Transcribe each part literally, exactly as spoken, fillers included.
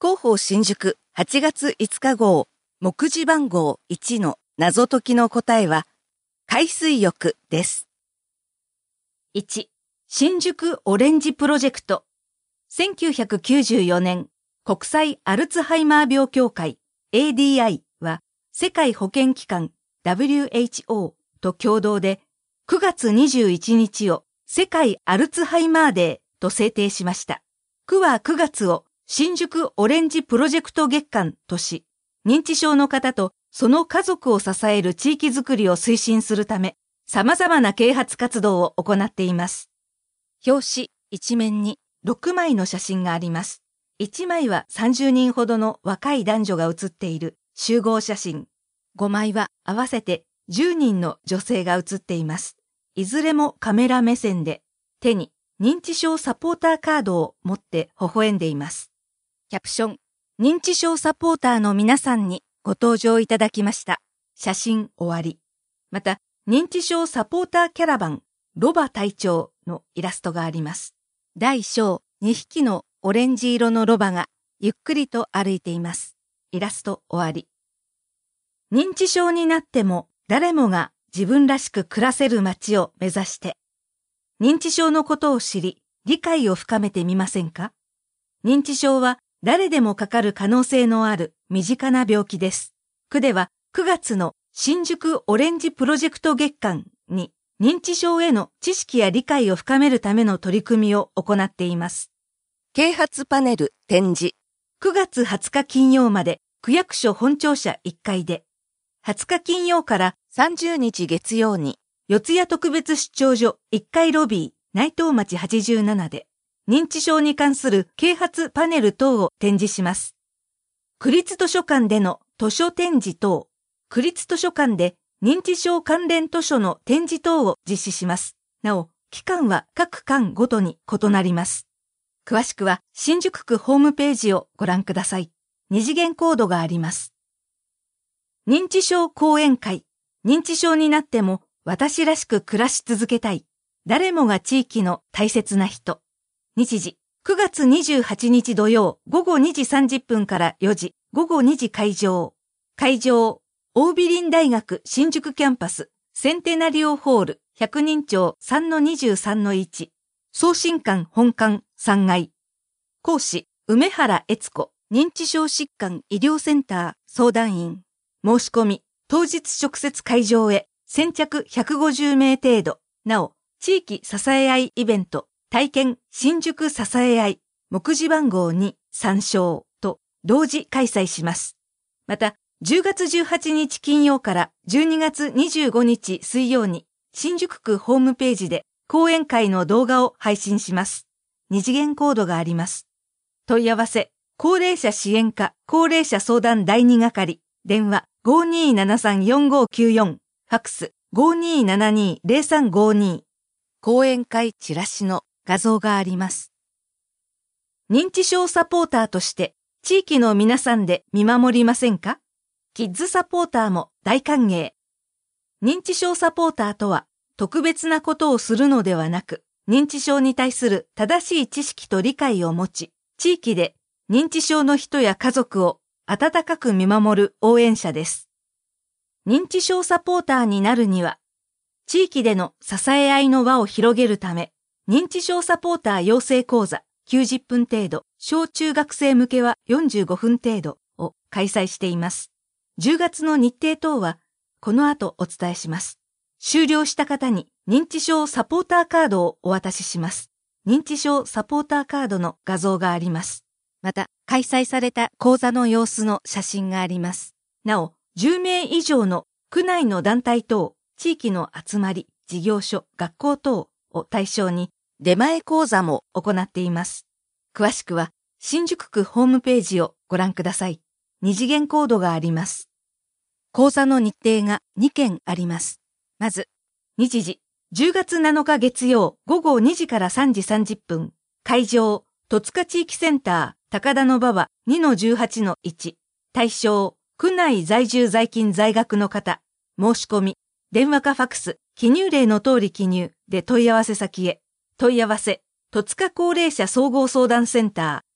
広報新宿はちがついつか号目次番号いちの謎解きの答えは海水浴です。 いち. 新宿オレンジプロジェクト。せんきゅうひゃくきゅうじゅうよねん、国際アルツハイマー病協会 エーディーアイ は世界保健機関 ダブリューエイチオー と共同でくがつにじゅういちにちを世界アルツハイマーデーと制定しました。区はくがつを新宿オレンジプロジェクト月間とし、認知症の方とその家族を支える地域づくりを推進するため、様々な啓発活動を行っています。表紙一面にろくまいの写真があります。いちまいはさんじゅうにんほどの若い男女が写っている集合写真。ごまいは合わせてじゅうにんの女性が写っています。いずれもカメラ目線で、手に認知症サポーターカードを持って微笑んでいます。キャプション、認知症サポーターの皆さんにご登場いただきました。写真終わり。また、認知症サポーターキャラバン、ロバ隊長のイラストがあります。大小にひきのオレンジ色のロバがゆっくりと歩いています。イラスト終わり。認知症になっても誰もが自分らしく暮らせる街を目指して、認知症のことを知り、理解を深めてみませんか？認知症は誰でもかかる可能性のある身近な病気です。区ではくがつの新宿オレンジプロジェクト月間に認知症への知識や理解を深めるための取り組みを行っています。 啓発パネル展示。 くがつはつか金曜まで区役所本庁舎いっかいで、はつか金曜からさんじゅうにち月曜に四谷特別出張所いっかいロビー内藤町はちじゅうななで認知症に関する啓発パネル等を展示します。区立図書館での図書展示等、区立図書館で認知症関連図書の展示等を実施します。なお、期間は各館ごとに異なります。詳しくは新宿区ホームページをご覧ください。二次元コードがあります。認知症講演会。認知症になっても私らしく暮らし続けたい。誰もが地域の大切な人。日時、くがつにじゅうはちにち土曜ごごにじさんじゅっぷんからよじ、ごごにじ会場。会場、桜美林大学新宿キャンパス、センテナリオホール、百人町 さんのにじゅうさんのいち。送信館本館さんがい。講師、梅原悦子、認知症疾患医療センター相談員。申し込み、当日直接会場へ、先着ひゃくごじゅうめい程度。なお、地域支え合いイベント、体験新宿支え合い、目次番号に参照と同時開催します。また、じゅうがつじゅうはちにち金曜からじゅうにがつにじゅうごにち水曜に、新宿区ホームページで講演会の動画を配信します。二次元コードがあります。問い合わせ、高齢者支援課高齢者相談だいに係、電話 ごーにーななさんよんごーきゅうよん、ファックス ごーにーななにーぜろさんごーにー。講演会チラシの画像があります。認知症サポーターとして地域の皆さんで見守りませんか？キッズサポーターも大歓迎。認知症サポーターとは特別なことをするのではなく、認知症に対する正しい知識と理解を持ち、地域で認知症の人や家族を温かく見守る応援者です。認知症サポーターになるには、地域での支え合いの輪を広げるため、認知症サポーター養成講座きゅうじゅっぷん程度、小中学生向けはよんじゅうごふん程度を開催しています。じゅうがつの日程等はこの後お伝えします。終了した方に認知症サポーターカードをお渡しします。認知症サポーターカードの画像があります。また、開催された講座の様子の写真があります。なお、じゅうめい以上の区内の団体等、地域の集まり、事業所、学校等を対象に出前講座も行っています。詳しくは新宿区ホームページをご覧ください。二次元コードがあります。講座の日程がにけんあります。まず、日時、じゅうがつなのか月曜ごごにじからさんじさんじゅっぷん。会場、戸塚地域センター、高田馬場 にのじゅうはちのいち。対象、区内在住在勤在学の方。申し込み、電話かファックス、記入例の通り記入で問い合わせ先へ。問い合わせ、戸塚高齢者総合相談センタ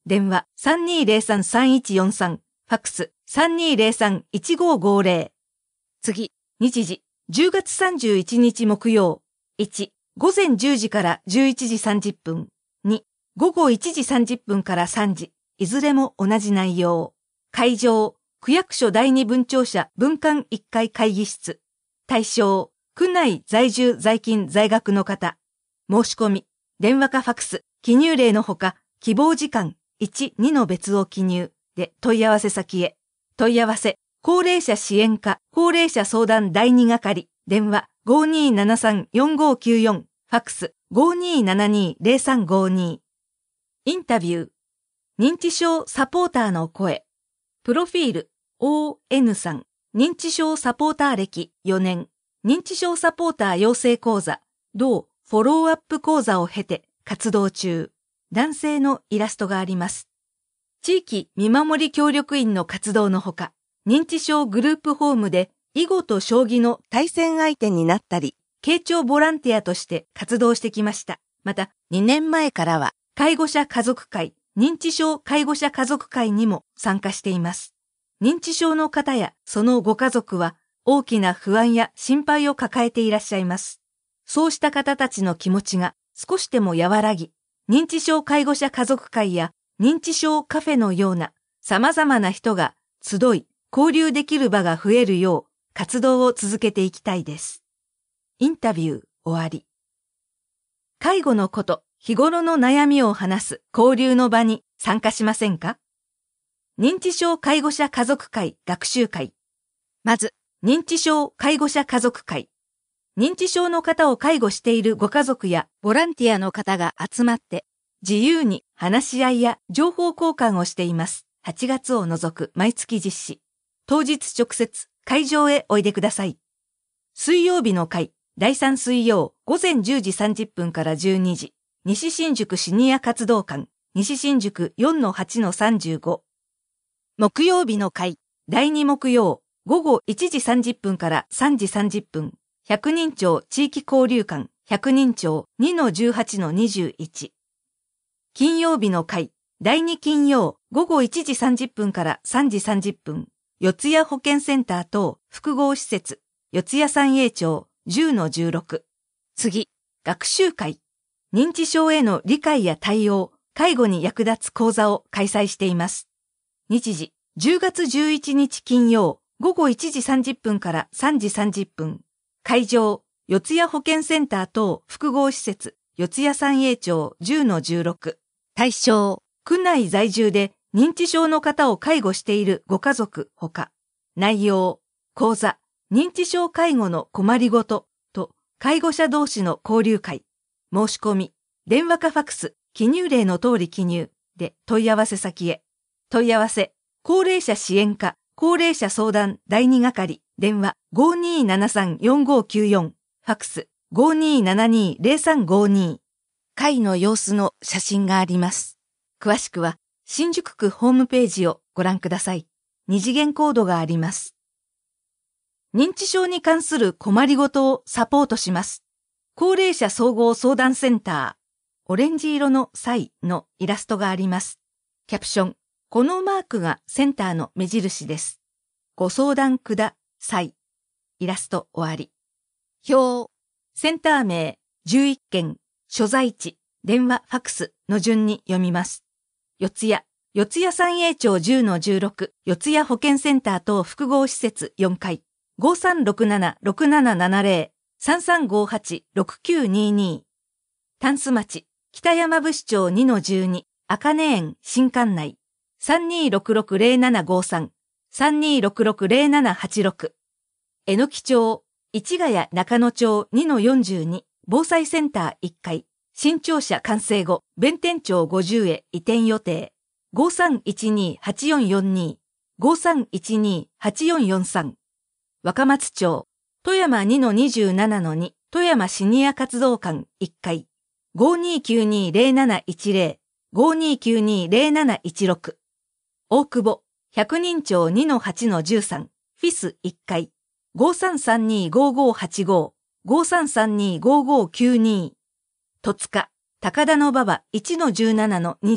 電話 さんにーぜろさんさんいちよんさん、ファックス さんにーぜろさんいちごごぜろ。 次、 日時、じゅうがつさんじゅういちにち木曜。いち、午前じゅうじからじゅういちじさんじゅっぷん。に、午後いちじさんじゅっぷんからさんじ。いずれも同じ内容。会場、区役所第二分庁舎分館いっかい会議室。対象、区内在住在勤在学の方。申し込み、電話かファックス、記入例のほか、希望時間、いち、にの別を記入で問い合わせ先へ。問い合わせ、高齢者支援課、高齢者相談第二係、電話 ごにーななさんよんごきゅうよん、ファックス ごにーななにーぜろさんごに。インタビュー、認知症サポーターの声。プロフィール、オーエヌ さん、認知症サポーター歴よねん、認知症サポーター養成講座、同フォローアップ講座を経て活動中。男性のイラストがあります。地域見守り協力員の活動のほか、認知症グループホームで囲碁と将棋の対戦相手になったり、傾聴ボランティアとして活動してきました。また、 にねんまえからは、 介護者家族会、認知症介護者家族会にも参加しています。認知症の方やそのご家族は大きな不安や心配を抱えていらっしゃいます。そうした方たちの気持ちが少しでも和らぎ、認知症介護者家族会や認知症カフェのような様々な人が集い、交流できる場が増えるよう活動を続けていきたいです。インタビュー終わり。介護のこと、日頃の悩みを話す交流の場に参加しませんか？認知症介護者家族会学習会。まず、認知症介護者家族会。認知症の方を介護しているご家族やボランティアの方が集まって自由に話し合いや情報交換をしています。はちがつを除く毎月実施。当日直接会場へおいでください。水曜日の会、だいさん水曜午前じゅうじさんじゅっぷんからじゅうにじ。西新宿シニア活動館、西新宿 よんのはちのさんじゅうご。 木曜日の会、 だいに木曜午後いちじさんじゅっぷんからさんじさんじゅっぷん。百人町地域交流館、百人町 にのじゅうはちのにじゅういち。金曜日の会、だいに金曜午後いちじさんじゅっぷんからさんじさんじゅっぷん。四谷保健センター等複合施設、四谷三栄町 じゅうのじゅうろく。次、学習会。認知症への理解や対応、介護に役立つ講座を開催しています。日時、じゅうがつじゅういちにち金曜午後いちじさんじゅっぷんからさんじさんじゅっぷん。会場、四谷保健センター等複合施設、四谷三栄町 じゅうのじゅうろく。 対象、 区内在住で認知症の方を介護しているご家族ほか。内容、講座、認知症介護の困りごとと介護者同士の交流会。申し込み、電話かファックス、記入例の通り記入で問い合わせ先へ。問い合わせ、高齢者支援課、高齢者相談第二係、電話 ごにーななさんよんごきゅうよん、ファックス ごにーななにーぜろさんごに。 会の様子の写真があります。 詳しくは新宿区ホームページをご覧ください。二次元コードがあります。認知症に関する困りごとをサポートします。高齢者総合相談センター。オレンジ色の際のイラストがあります。キャプション。このマークがセンターの目印です。ご相談ください。イラスト終わり。表。センター名、じゅういっけん、所在地、電話、ファックスの順に読みます。四谷、四谷三栄町 じゅうのじゅうろく、四谷保健センター等複合施設よんかい、ごさんろくななろくななななぜろ、さんさんごはちろくきゅうにに。タンス町、北山伏町 にのじゅうに、赤根園新館内、さんにーろくろくぜろななごさん、さんにーろくろくぜろななはちろく。えのき町、市ヶ谷中野町 にのよんじゅうに、防災センターいっかい、新庁舎完成後、弁天町ごじゅうへ移転予定。ごさんいちにーはちよんよんに、ごさんいちにーはちよんよんさん。若松町、富山 にのにじゅうななのに、富山シニア活動館いっかい、ごにーきゅうにーぜろなないちぜろ、ごにーきゅうにーぜろなないちろく。大久保、百人町 にのはちのじゅうさん、フィスいっかい、ごさんさんにーごごはちご、ごさんさんにーごごきゅうに。戸塚、高田馬場 いちのじゅうななのにじゅう、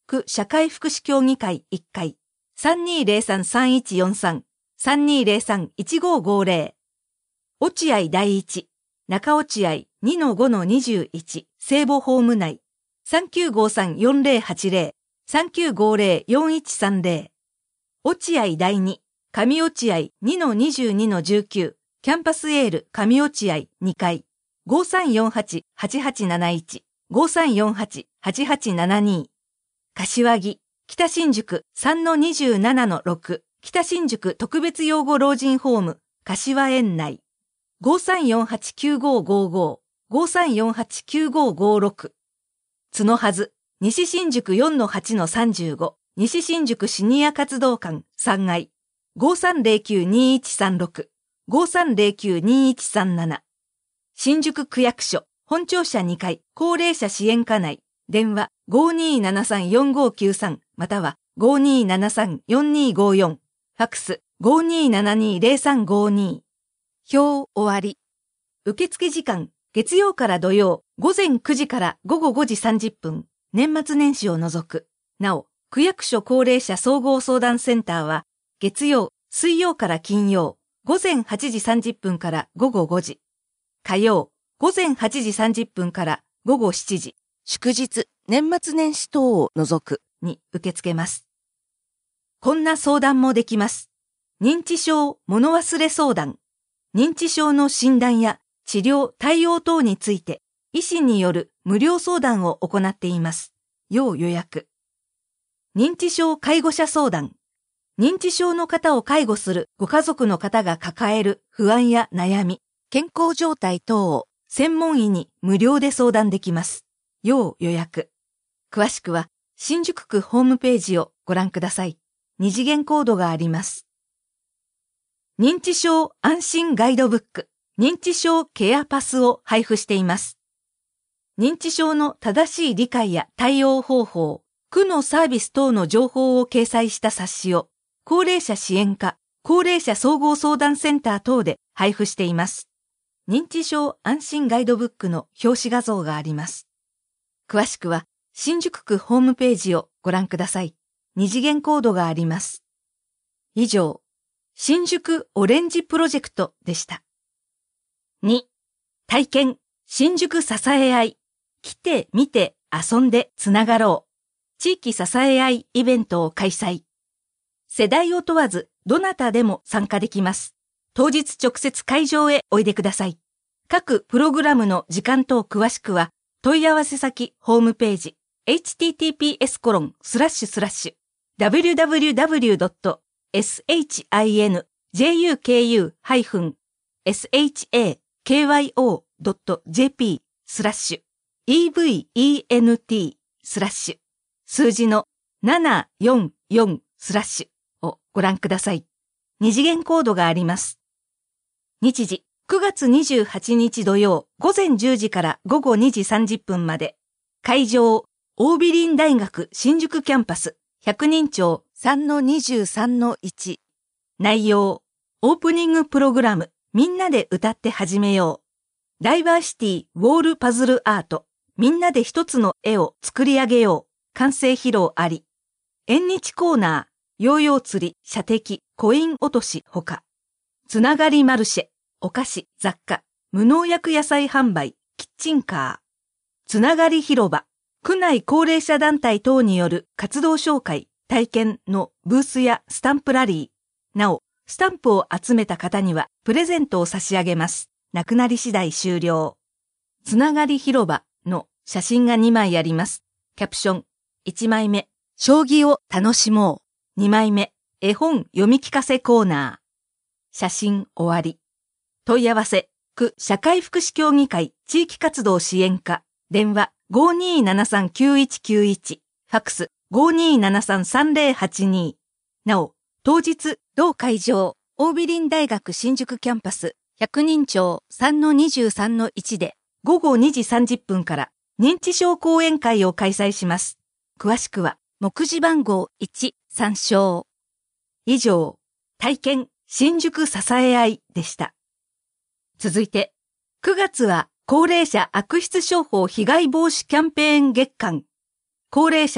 区社会福祉協議会いっかい、さんにーぜろさん さんいちよんさん、さんにーぜろさん いちごごぜろ。落合第一、中落合 にのごのにじゅういち、聖母ホーム内、さんきゅうごさん よんぜろはちぜろ、さんきゅうごぜろ よんいちさんぜろ。落合第二、上落合 にのにじゅうにのじゅうきゅう、キャンパスエール上落合にかい、ごさんよんはち はちはちなないち、ごさんよんはち はちはちななに。柏木、北新宿 さんのにじゅうななのろく、北新宿特別養護老人ホーム、柏園内。ごさんよんはち きゅうごごご、ごさんよんはち きゅうごごろく。角はず、西新宿 よんのはちのさんじゅうご、西新宿シニア活動館さんがい。ごさんぜろきゅう にいちさんろく、ごさんぜろきゅう にいちさんなな。新宿区役所、本庁舎にかい、高齢者支援課内。電話 ごにーななさんよんごきゅうさん または ごにーななさんよんにーごよん。ファックス ごにーななにーぜろさんごに。表終わり。受付時間、月曜から土曜、午前くじから午後ごじさんじゅっぷん、年末年始を除く。なお、区役所高齢者総合相談センターは、月曜、水曜から金曜、午前はちじさんじゅっぷんから午後ごじ。火曜、午前はちじさんじゅっぷんから午後しちじ。 祝日、年末年始等を除く。 に受け付けます。こんな相談もできます。認知症物忘れ相談。認知症の診断や治療対応等について、医師による無料相談を行っています。要予約。認知症介護者相談。認知症の方を介護するご家族の方が抱える不安や悩み、 健康状態等を専門医に無料で相談できます。要予約。詳しくは新宿区ホームページをご覧ください。二次元コードがあります。認知症安心ガイドブック、認知症ケアパスを配布しています。認知症の正しい理解や対応方法、区のサービス等の情報を掲載した冊子を高齢者支援課、高齢者総合相談センター等で配布しています。認知症安心ガイドブックの表紙画像があります。詳しくは新宿区ホームページをご覧ください。二次元コードがあります。以上、新宿オレンジプロジェクトでした。に、体験、新宿支え合い。来て、見て、遊んで、つながろう。地域支え合いイベントを開催。世代を問わず、どなたでも参加できます。当日直接会場へおいでください。各プログラムの時間等詳しくは、問い合わせ先ホームページ エイチティーティーピーエスコロンスラッシュスラッシュダブリューダブリューダブリュードットエスエイチアイエヌジェイユーケーユーハイフンエスエイチエーケーワイオードットジェーピースラッシュイーブイイーエヌティースラッシュ数字のななよんよんスラッシュをご覧ください。二次元コードがあります。日時くがつにじゅうはちにち土曜午前じゅうじから午後にじさんじゅっぷんまで。会場、桜美林大学新宿キャンパスひゃくにん町 さんのにじゅうさんのいち。内容、オープニングプログラム、みんなで歌って始めよう。ダイバーシティウォールパズルアート、みんなで一つの絵を作り上げよう。完成披露あり。縁日コーナー、ヨーヨー釣り、射的、コイン落としほか。つながりマルシェ、お菓子、雑貨、無農薬野菜販売、キッチンカー。つながり広場、区内高齢者団体等による活動紹介、体験のブースやスタンプラリー。なお、スタンプを集めた方にはプレゼントを差し上げます。なくなり次第終了。つながり広場の写真がにまいあります。キャプション。いちまいめ、将棋を楽しもう。にまいめ、絵本読み聞かせコーナー。写真終わり。問い合わせ、区社会福祉協議会地域活動支援課。電話 ごにーななさんきゅういちきゅういち。ファックス ごにーななさんさんぜろはちに。なお、当日、同会場、桜美林大学新宿キャンパスひゃくにん町 さんのにじゅうさんのいち で午後にじさんじゅっぷんから認知症講演会を開催します。詳しくは、目次番号いち参照。以上、体験新宿支え合いでした。続いて、くがつは高齢者悪質商法被害防止キャンペーン月間。高齢者の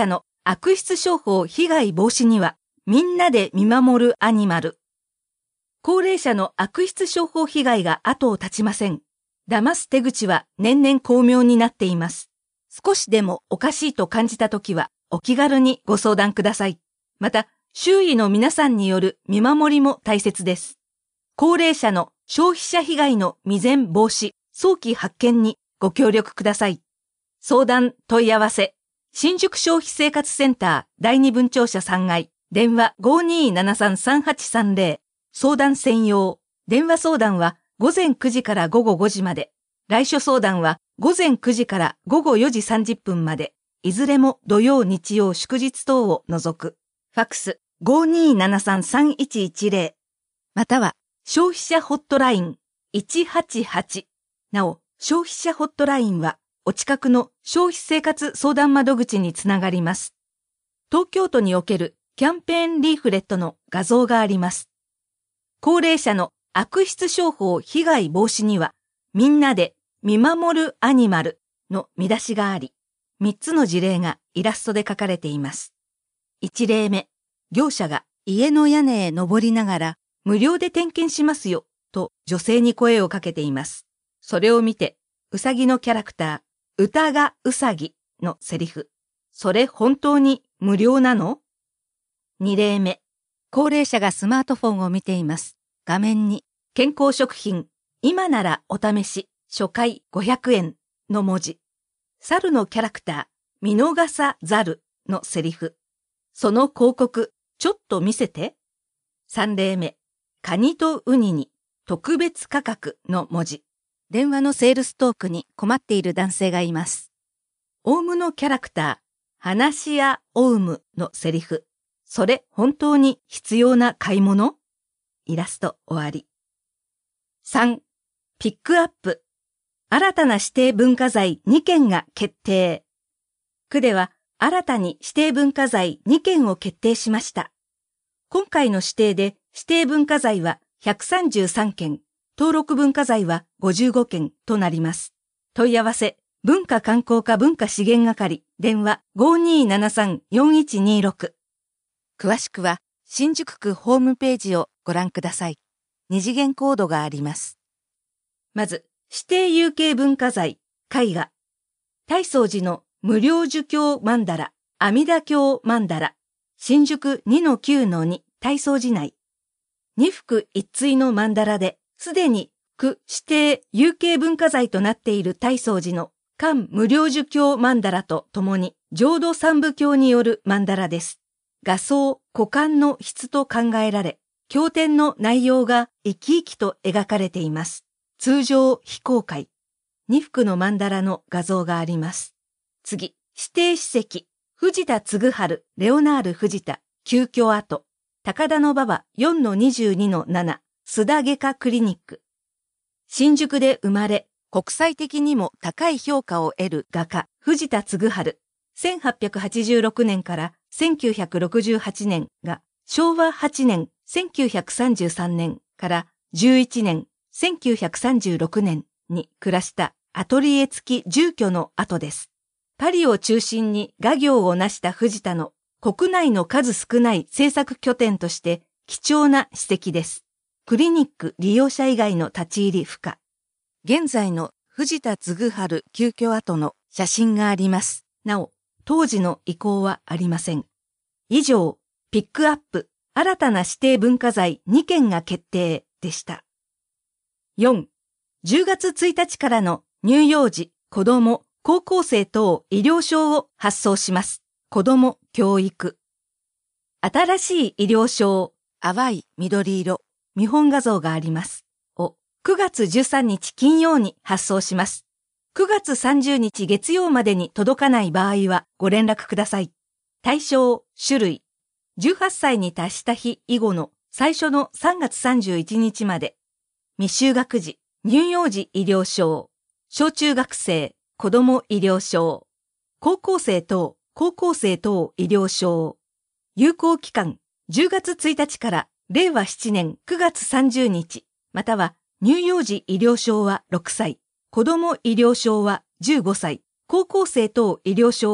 悪質商法被害防止には、みんなで見守るアニマル。高齢者の悪質商法被害が後を絶ちません。騙す手口は年々巧妙になっています。少しでもおかしいと感じたときは、お気軽にご相談ください。また、周囲の皆さんによる見守りも大切です。高齢者の消費者被害の未然防止、早期発見にご協力ください。相談問い合わせ、新宿消費生活センターだいに分庁舎さんがい、電話 ごーにーななさんさんはちさんぜろ、相談専用、電話相談は午前くじから午後ごじまで、来所相談は午前くじから午後よじさんじゅっぷんまで、いずれも土曜日曜祝日等を除く。ファックス ごーにーななさんさんいちいちぜろ、または消費者ホットラインいちはちはち。なお、消費者ホットラインはお近くの消費生活相談窓口につながります。東京都におけるキャンペーンリーフレットの画像があります。高齢者の悪質商法被害防止には、みんなで見守るアニマルの見出しがあり、みっつの事例がイラストで書かれています。いち例目、業者が家の屋根へ登りながら無料で点検しますよと女性に声をかけています。それを見て、うさぎのキャラクター、うたがうさぎのセリフ、それ本当に無料なの？に例目、高齢者がスマートフォンを見ています。画面に、健康食品、今ならお試し、初回ごひゃくえんの文字。猿のキャラクター、見逃さざるのセリフ。その広告、ちょっと見せて。さん例目、カニとウニに特別価格の文字。電話のセールストークに困っている男性がいます。オウムのキャラクター、話やオウムのセリフ。それ本当に必要な買い物？イラスト終わり。さん、ピックアップ。新たな指定文化財にけんが決定。区では新たに指定文化財にけんを決定しました。今回の指定で指定文化財はひゃくさんじゅうさんけん、登録文化財はごじゅうごけんとなります。問い合わせ、文化観光課文化資源係、電話 ごーにーななさんよんいちにろく。詳しくは新宿区ホームページをご覧ください。二次元コードがあります。まず、指定有形文化財、絵画。大宗寺の無料儒教曼荼羅、阿弥陀経曼荼羅、新宿 にのきゅうのに 大宗寺内。二幅一対の曼荼羅で、すでに区指定有形文化財となっている大宗寺の漢無料儒教曼荼羅とともに、浄土三部経による曼荼羅です。画像、古漢の質と考えられ、経典の内容が生き生きと描かれています。通常非公開。二幅の曼荼羅の画像があります。次、指定史跡、藤田嗣治、レオナール藤田、旧居跡、高田馬場 よんのにじゅうにのなな、須田外科クリニック。新宿で生まれ、国際的にも高い評価を得る画家、藤田嗣治。せんはっぴゃくはちじゅうろくねんからせんきゅうひゃくろくじゅうはちねんが、しょうわはちねん、せんきゅうひゃくさんじゅうさんねんからじゅういちねん、せんきゅうひゃくさんじゅうろくねんに暮らしたアトリエ付き住居の跡です。パリを中心に画業を成した藤田の国内の数少ない制作拠点として貴重な史跡です。クリニック利用者以外の立ち入り不可。現在の藤田嗣治旧居跡の写真があります。なお、当時の遺構はありません。以上、ピックアップ、新たな指定文化財にけんが決定でした。よん、じゅうがつついたちからの乳幼児、子ども、高校生等医療証を発送します。子ども教育。新しい医療証、淡い緑色、見本画像があります。をくがつじゅうさんにち金曜に発送します。くがつさんじゅうにち月曜までに届かない場合はご連絡ください。対象、種類。じゅうはっさいに達した日以後の最初のさんがつさんじゅういちにちまで。未就学児、乳幼児医療証。小中学生、子ども医療証。高校生等、高校生等医療証。有効期間、じゅうがつついたちかられいわななねんくがつさんじゅうにち、または乳幼児医療証はろくさい。子ども医療証はじゅうごさい、高校生等医療証は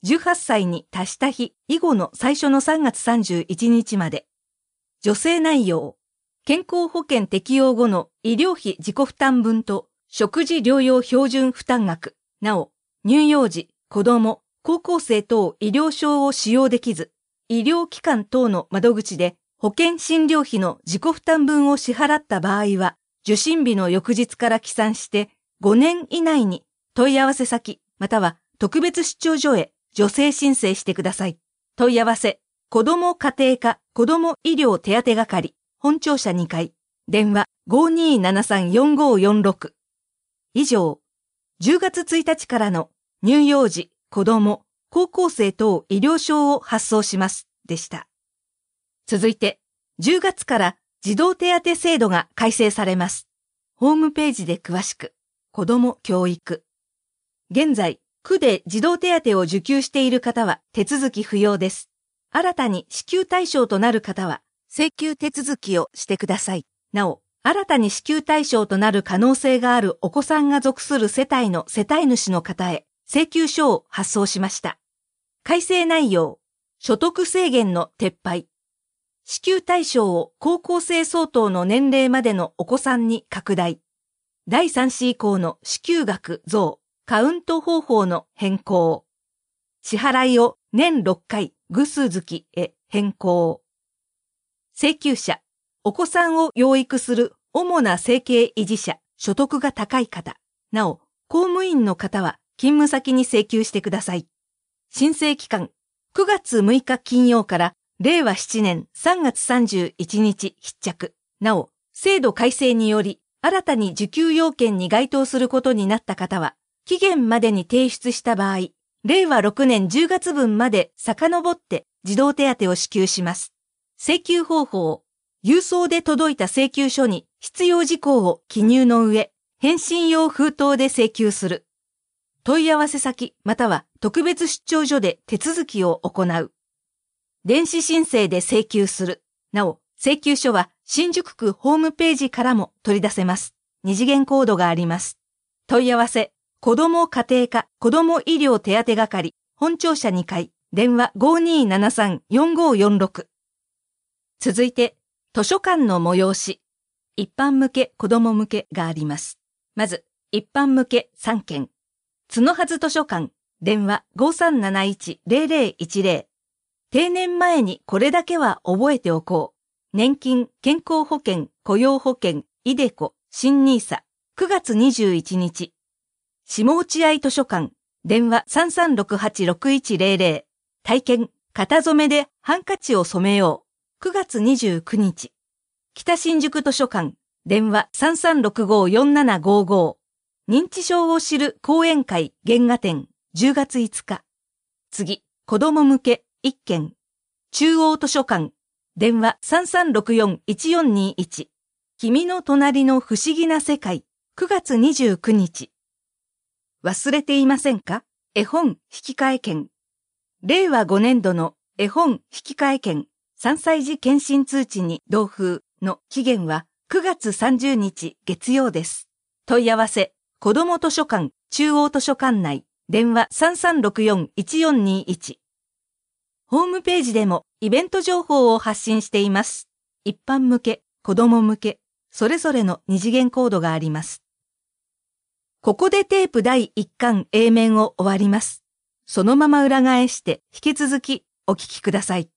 じゅうはっさいに達した日以後の最初のさんがつさんじゅういちにちまで。助成内容。健康保険適用後の医療費自己負担分と食事療養標準負担額。なお、乳幼児、子供、高校生等医療証を使用できず、医療機関等の窓口で保険診療費の自己負担分を支払った場合は、受診日の翌日から起算してごねん以内に問い合わせ先または特別出張所へ助成申請してください。問い合わせ、子ども家庭科子ども医療手当係、本庁舎にかい、電話 ごーにーななさんよんごーよんろく。以上、じゅうがつついたちからの乳幼児、子ども、高校生等医療証を発送しますでした。続いて、じゅうがつから児童手当制度が改正されます。ホームページで詳しく、子ども教育。現在、区で児童手当を受給している方は手続き不要です。新たに支給対象となる方は、請求手続きをしてください。なお、新たに支給対象となる可能性があるお子さんが属する世帯の世帯主の方へ、請求書を発送しました。改正内容、所得制限の撤廃。支給対象を高校生相当の年齢までのお子さんに拡大。だいさん子以降の支給額増、カウント方法の変更。支払いを年ろっかい偶数月へ変更。請求者、お子さんを養育する主な生計維持者、所得が高い方。なお、公務員の方は勤務先に請求してください。申請期間、くがつむいか金曜かられいわななねんさんがつさんじゅういちにち必着。なお、制度改正により、新たに受給要件に該当することになった方は、期限までに提出した場合、れいわろくねんじゅうがつぶんまで遡って児童手当を支給します。請求方法、郵送で届いた請求書に必要事項を記入の上、返信用封筒で請求する。問い合わせ先または特別出張所で手続きを行う。電子申請で請求する。なお、請求書は新宿区ホームページからも取り出せます。二次元コードがあります。問い合わせ、子ども家庭科子ども医療手当係、本庁舎にかい、電話 ごーにーななさんよんごーよんろく。続いて、図書館の催し、一般向け、子ども向けがあります。まず、一般向けさんけん。角はず図書館、電話 ごーさんなないちぜろぜろいちぜろ。定年前にこれだけは覚えておこう。年金、健康保険、雇用保険、イデコ、新ニーサ、くがつにじゅういちにち。下落合図書館、電話 さんさんろくはちろくいちぜろぜろ。体験、型染めでハンカチを染めよう。くがつにじゅうくにち。北新宿図書館、電話 さんさんろくごよんななごご。認知症を知る講演会原画展、じゅうがついつか。次、子供向けいっけん。中央図書館、電話 さんさんろくよんいちよんにいち。君の隣の不思議な世界、くがつにじゅうくにち。忘れていませんか？絵本引換券。れいわごねんどの絵本引換券さんさい児検診通知に同封の期限はくがつさんじゅうにち月曜です。問い合わせ、子ども図書館中央図書館内、電話 さんさんろくよんいちよんにいち。ホームページでもイベント情報を発信しています。一般向け、子ども向け、それぞれの二次元コードがあります。ここでテープだいいっかん A 面を終わります。そのまま裏返して引き続きお聞きください。